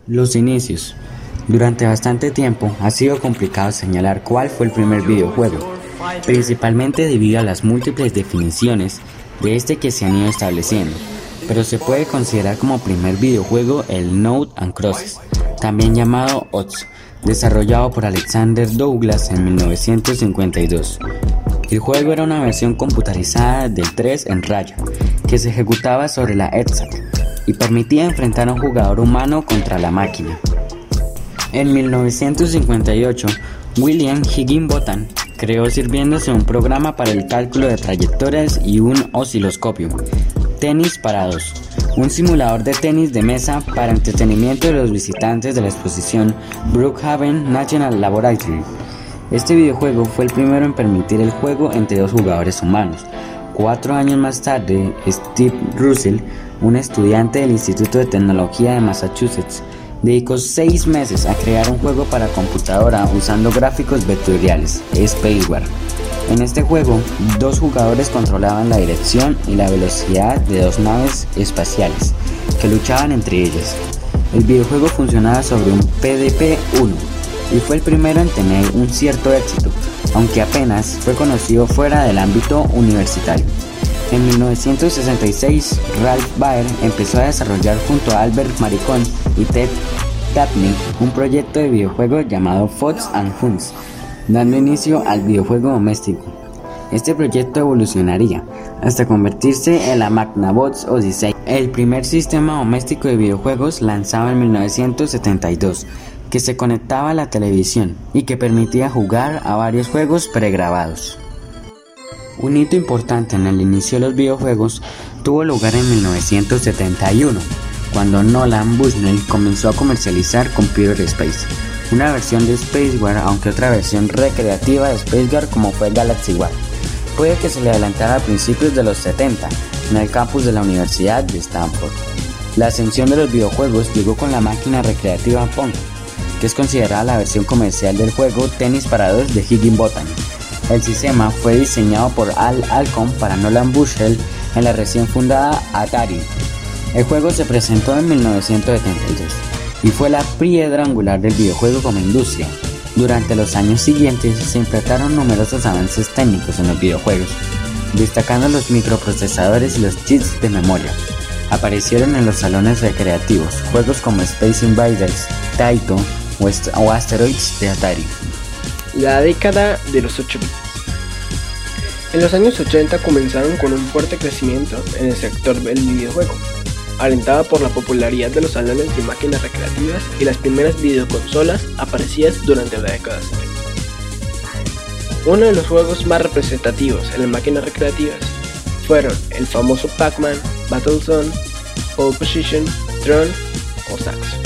Los inicios. Durante bastante tiempo ha sido complicado señalar cuál fue el primer videojuego, principalmente debido a las múltiples definiciones de este que se han ido estableciendo, pero se puede considerar como primer videojuego el Knuckles and Crosses, también llamado OTS, desarrollado por Alexander Douglas en 1952. El juego era una versión computarizada del 3 en raya, que se ejecutaba sobre la ETSAC y permitía enfrentar a un jugador humano contra la máquina. En 1958, William Higginbotham creó sirviéndose un programa para el cálculo de trayectorias y un osciloscopio, Tenis para dos, un simulador de tenis de mesa para entretenimiento de los visitantes de la exposición Brookhaven National Laboratory. Este videojuego fue el primero en permitir el juego entre dos jugadores humanos. 4 años más tarde, Steve Russell, un estudiante del Instituto de Tecnología de Massachusetts, dedicó 6 meses a crear un juego para computadora usando gráficos vectoriales, Spacewar. En este juego, 2 jugadores controlaban la dirección y la velocidad de 2 naves espaciales que luchaban entre ellas. El videojuego funcionaba sobre un PDP-1 y fue el primero en tener un cierto éxito, aunque apenas fue conocido fuera del ámbito universitario. En 1966, Ralph Baer empezó a desarrollar junto a Albert Maricón y Ted Dabney un proyecto de videojuego llamado Fox and Huns, dando inicio al videojuego doméstico. Este proyecto evolucionaría hasta convertirse en la Magnavox Odyssey, el primer sistema doméstico de videojuegos lanzado en 1972, que se conectaba a la televisión y que permitía jugar a varios juegos pregrabados. Un hito importante en el inicio de los videojuegos tuvo lugar en 1971, cuando Nolan Bushnell comenzó a comercializar Computer Space, una versión de Spacewar, aunque otra versión recreativa de Spacewar como fue Galaxy War. Puede que se le adelantara a principios de los 70 en el campus de la Universidad de Stanford. La ascensión de los videojuegos llegó con la máquina recreativa Pong, que es considerada la versión comercial del juego Tenis para dos de Higginbotham. El sistema fue diseñado por Al Alcom para Nolan Bushnell en la recién fundada Atari. El juego se presentó en 1972 y fue la piedra angular del videojuego como industria. Durante los años siguientes se implementaron numerosos avances técnicos en los videojuegos, destacando los microprocesadores y los chips de memoria. Aparecieron en los salones recreativos juegos como Space Invaders, Taito o Asteroids de Atari. La década de los 8 bits. En los años 80 comenzaron con un fuerte crecimiento en el sector del videojuego, alentada por la popularidad de los salones de máquinas recreativas y las primeras videoconsolas aparecidas durante la década 70. Uno de los juegos más representativos en las máquinas recreativas fueron el famoso Pac-Man, Battlezone, Pole Position, Tron o Saxo.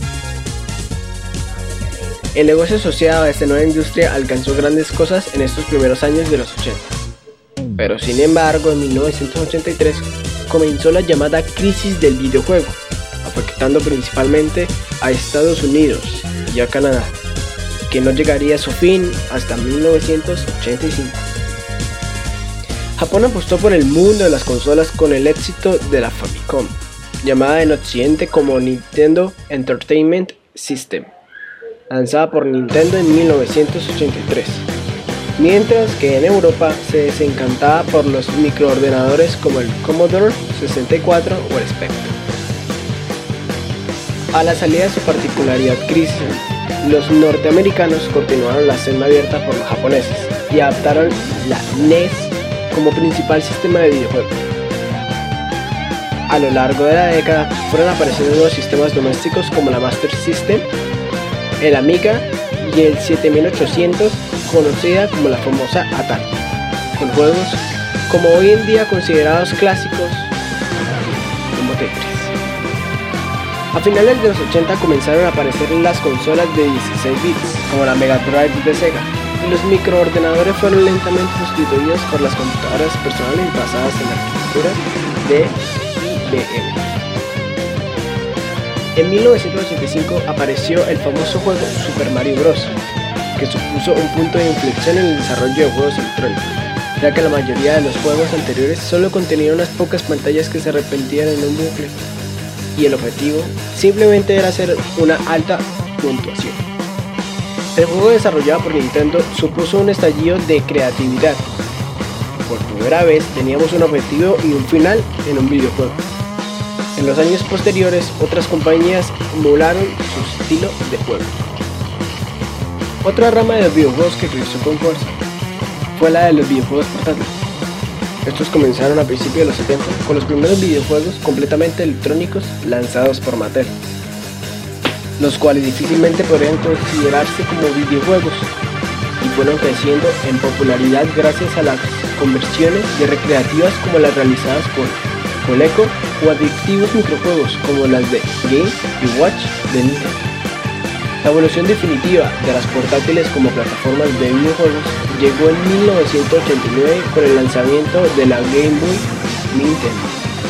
El negocio asociado a esta nueva industria alcanzó grandes cosas en estos primeros años de los 80. Pero sin embargo, en 1983 comenzó la llamada crisis del videojuego, afectando principalmente a Estados Unidos y a Canadá, que no llegaría a su fin hasta 1985. Japón apostó por el mundo de las consolas con el éxito de la Famicom, llamada en Occidente como Nintendo Entertainment System, lanzada por Nintendo en 1983, mientras que en Europa se desencantaba por los microordenadores como el Commodore 64 o el Spectrum. A la salida de su particularidad crisis, los norteamericanos continuaron la senda abierta por los japoneses y adaptaron la NES como principal sistema de videojuegos. A lo largo de la década fueron apareciendo nuevos sistemas domésticos como la Master System, el Amiga y el 7800, conocida como la famosa Atari, con juegos como hoy en día considerados clásicos como Tetris. A finales de los 80 comenzaron a aparecer las consolas de 16 bits como la Mega Drive de Sega, y los microordenadores fueron lentamente sustituidos por las computadoras personales basadas en la arquitectura de IBM. En 1985 apareció el famoso juego Super Mario Bros., que supuso un punto de inflexión en el desarrollo de juegos electrónicos, ya que la mayoría de los juegos anteriores solo contenían unas pocas pantallas que se repetían en un bucle. y el objetivo simplemente era hacer una alta puntuación. El juego desarrollado por Nintendo supuso un estallido de creatividad. Por primera vez teníamos un objetivo y un final en un videojuego. En los años posteriores, otras compañías emularon su estilo de juego. Otra rama de los videojuegos que creció con fuerza fue la de los videojuegos portátiles. Estos comenzaron a principios de los 70 con los primeros videojuegos completamente electrónicos lanzados por Mattel, los cuales difícilmente podrían considerarse como videojuegos y fueron creciendo en popularidad gracias a las conversiones de recreativas como las realizadas por Coleco o adictivos microjuegos como las de Game y Watch de Nintendo. La evolución definitiva de las portátiles como plataformas de videojuegos llegó en 1989 con el lanzamiento de la Game Boy Nintendo.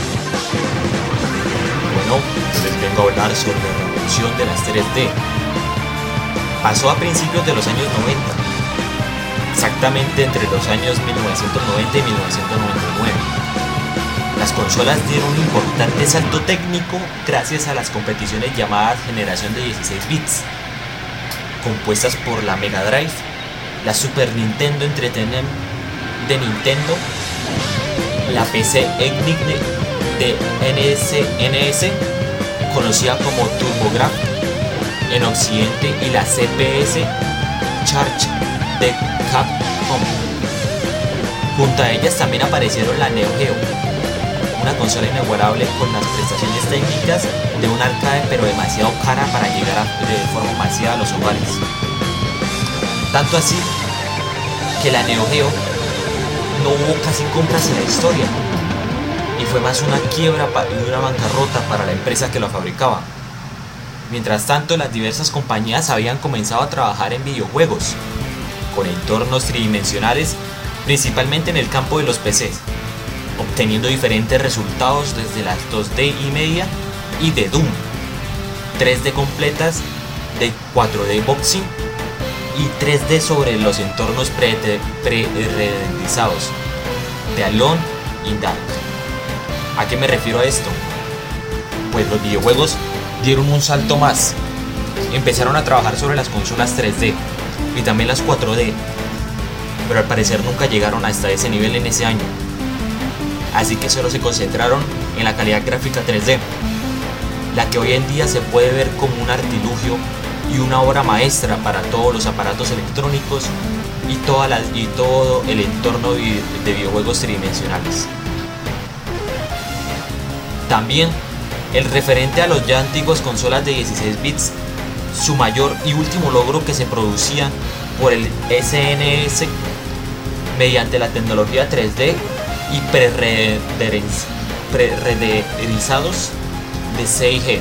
Bueno, les vengo a hablar sobre la revolución de las 3D. Pasó a principios de los años 90, exactamente entre los años 1990 y 1999. Las consolas dieron un importante salto técnico gracias a las competiciones llamadas generación de 16 bits, compuestas por la Mega Drive, la Super Nintendo Entertainment de Nintendo, la PC Engine de NES, conocida como TurboGrafx en Occidente, y la CPS Charge de Capcom. Junto a ellas también aparecieron la Neo Geo, una consola inigualable con las prestaciones técnicas de un arcade pero demasiado cara para llegar de forma masiva a los hogares. Tanto así que la Neo Geo no hubo casi compras en la historia y fue más una quiebra y una bancarrota para la empresa que lo fabricaba. Mientras tanto, las diversas compañías habían comenzado a trabajar en videojuegos con entornos tridimensionales, principalmente en el campo de los PCs, obteniendo diferentes resultados desde las 2D y media y de Doom, 3D completas, de 4D boxing y 3D sobre los entornos pre-renderizados de Alone in Dark. ¿A qué me refiero a esto? Pues los videojuegos dieron un salto más. Empezaron a trabajar sobre las consolas 3D y también las 4D, pero al parecer nunca llegaron hasta ese nivel en ese año. Así que solo se concentraron en la calidad gráfica 3D, la que hoy en día se puede ver como un artilugio y una obra maestra para todos los aparatos electrónicos y todo el entorno de videojuegos tridimensionales. También el referente a los ya antiguos consolas de 16 bits, su mayor y último logro que se producía por el SNES mediante la tecnología 3D y pre-renderizados de CIG,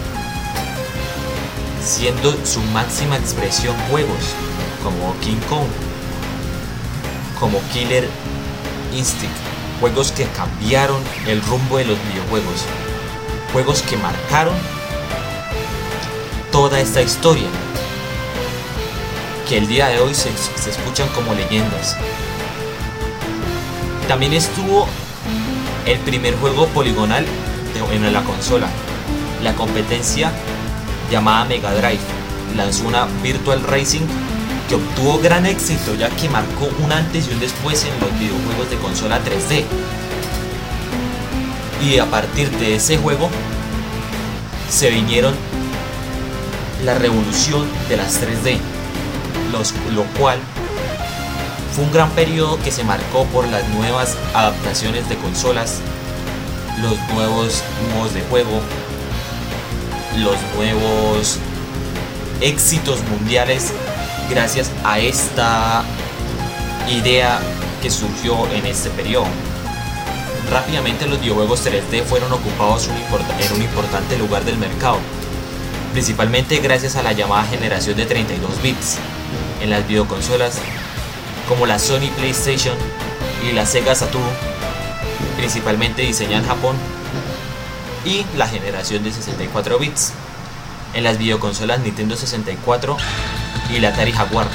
siendo su máxima expresión juegos como King Kong, como Killer Instinct, juegos que cambiaron el rumbo de los videojuegos, juegos que marcaron toda esta historia, que el día de hoy se escuchan como leyendas. También estuvo el primer juego poligonal en la consola. La competencia llamada Mega Drive lanzó una Virtual Racing que obtuvo gran éxito, ya que marcó un antes y un después en los videojuegos de consola 3D. Y a partir de ese juego se vinieron la revolución de las 3D, lo cual fue un gran periodo que se marcó por las nuevas adaptaciones de consolas, los nuevos modos de juego, los nuevos éxitos mundiales gracias a esta idea que surgió en este periodo. Rápidamente los videojuegos 3D fueron ocupados en un importante lugar del mercado, principalmente gracias a la llamada generación de 32 bits en las videoconsolas como la Sony PlayStation y la Sega Saturn, principalmente diseñada en Japón, y la generación de 64 bits en las videoconsolas Nintendo 64 y la Atari Jaguar.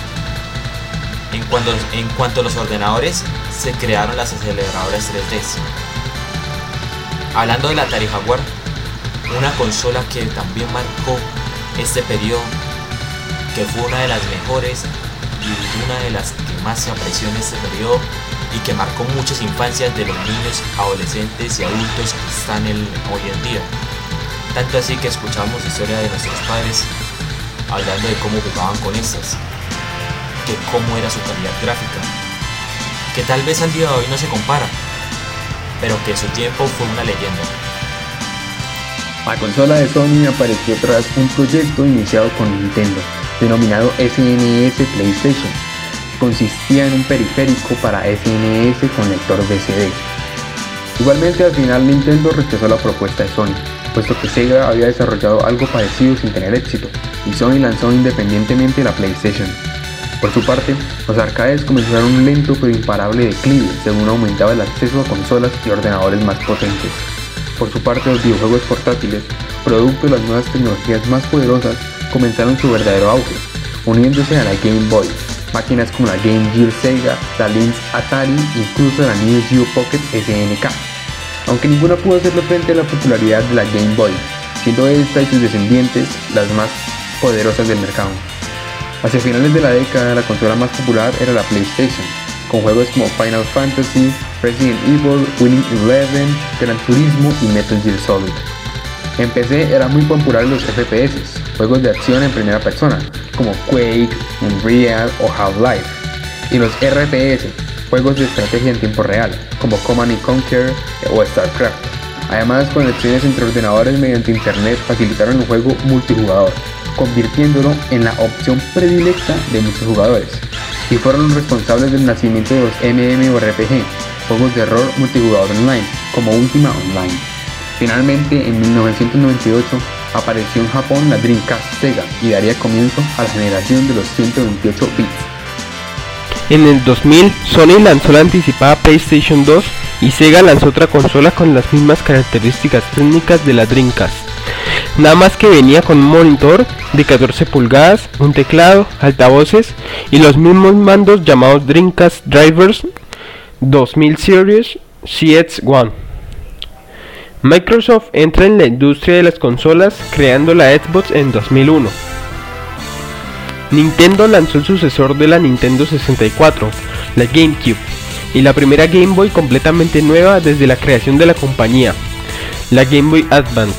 En cuanto a los ordenadores, se crearon las aceleradoras 3D. Hablando de la Atari Jaguar, Una consola que también marcó este periodo, que fue una de las mejores y una de las que más se apreció en este periodo y que marcó muchas infancias de los niños, adolescentes y adultos que están hoy en día. Tanto así que escuchamos historia de nuestros padres hablando de cómo jugaban con estas, que cómo era su calidad gráfica, que tal vez al día de hoy no se compara, pero que en su tiempo fue una leyenda. La consola de Sony apareció tras un proyecto iniciado con Nintendo, denominado SNES PlayStation. Consistía en un periférico para SNES con lector de CD. Igualmente, al final Nintendo rechazó la propuesta de Sony, puesto que Sega había desarrollado algo parecido sin tener éxito, y Sony lanzó independientemente la PlayStation. Por su parte, los arcades comenzaron un lento pero imparable declive según aumentaba el acceso a consolas y ordenadores más potentes. Por su parte, los videojuegos portátiles, producto de las nuevas tecnologías más poderosas, comenzaron su verdadero auge, uniéndose a la Game Boy, máquinas como la Game Gear Sega, la Lynx Atari, incluso la Neo Geo Pocket SNK, aunque ninguna pudo hacerle frente a la popularidad de la Game Boy, siendo esta y sus descendientes las más poderosas del mercado. Hacia finales de la década, la consola más popular era la PlayStation, con juegos como Final Fantasy, Resident Evil, Winning Eleven, Gran Turismo y Metal Gear Solid. En PC eran muy populares los FPS, juegos de acción en primera persona, como Quake, Unreal o Half-Life, y los RTS, juegos de estrategia en tiempo real, como Command & Conquer o StarCraft. Además, conexiones entre ordenadores mediante internet facilitaron el juego multijugador, convirtiéndolo en la opción predilecta de muchos jugadores, y fueron los responsables del nacimiento de los MMORPG, juegos de rol multijugador online, como Ultima Online. Finalmente, en 1998, apareció en Japón la Dreamcast Sega y daría comienzo a la generación de los 128 bits. En el 2000, Sony lanzó la anticipada PlayStation 2 y Sega lanzó otra consola con las mismas características técnicas de la Dreamcast. Nada más que venía con un monitor de 14 pulgadas, un teclado, altavoces y los mismos mandos llamados Dreamcast Drivers 2000 Series CX1. Microsoft entra en la industria de las consolas creando la Xbox en 2001. Nintendo lanzó el sucesor de la Nintendo 64, la GameCube, y la primera Game Boy completamente nueva desde la creación de la compañía, la Game Boy Advance.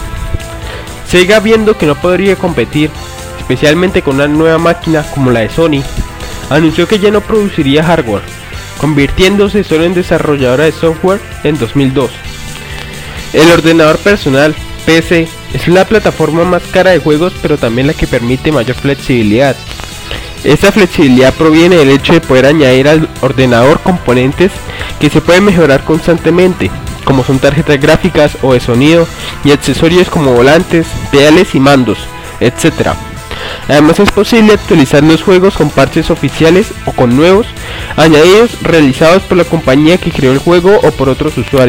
Sega, viendo que no podría competir, especialmente con una nueva máquina como la de Sony, anunció que ya no produciría hardware, convirtiéndose solo en desarrolladora de software en 2002. El ordenador personal, PC, es la plataforma más cara de juegos, pero también la que permite mayor flexibilidad. Esta flexibilidad proviene del hecho de poder añadir al ordenador componentes que se pueden mejorar constantemente, como son tarjetas gráficas o de sonido, y accesorios como volantes, pedales y mandos, etc. Además, es posible actualizar los juegos con parches oficiales o con nuevos añadidos realizados por la compañía que creó el juego o por otros usuarios.